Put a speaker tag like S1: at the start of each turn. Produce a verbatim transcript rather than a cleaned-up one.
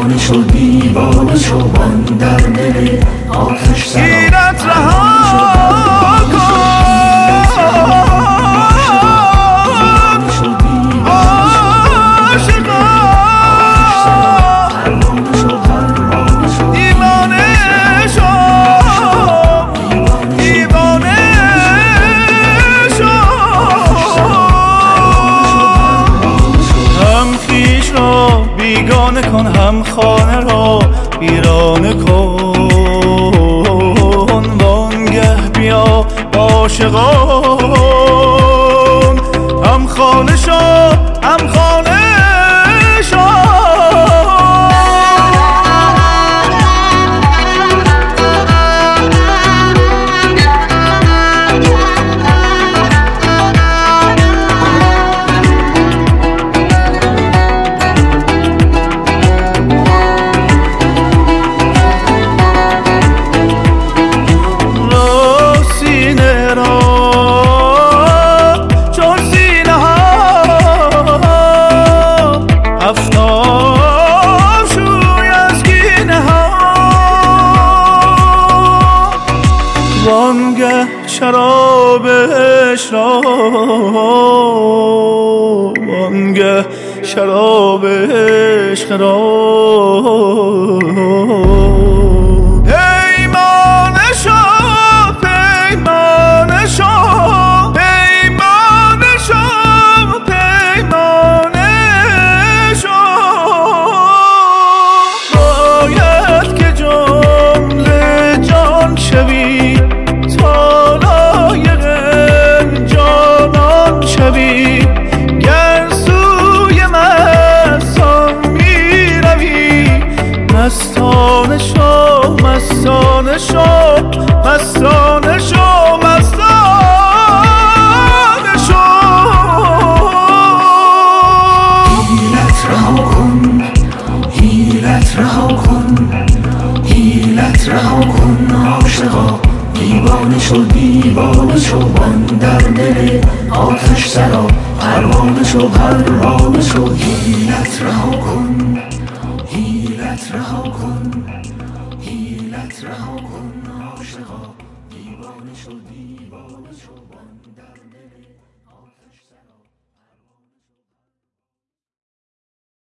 S1: دیوانه شو دیوانه شو من در دل آتش سرا
S2: حیرت رها کن بیگانه کن هم خانه را ویرانه کن وانگه بیا عاشقان هم خانه شو هم خانه شو وانگه شراب عشق وانگه شراب عشق را پیمانه شو پیمانه شو پیمانه شو پیمانه شو باید که جمله جان شوی گر سوی مستان می روی مستانه شو مستانه شو مستانه شو مستانه شو
S1: حیلت رها کن حیلت رها کن حیلت رها کن عاشقا دیوانه شو دیوانه شو من در دل آتش سرا پروانه شو پروانه شو حیلت رها کن حیلت رها کن حیلت رها کن عاشقا دیوانه شو دیوانه شو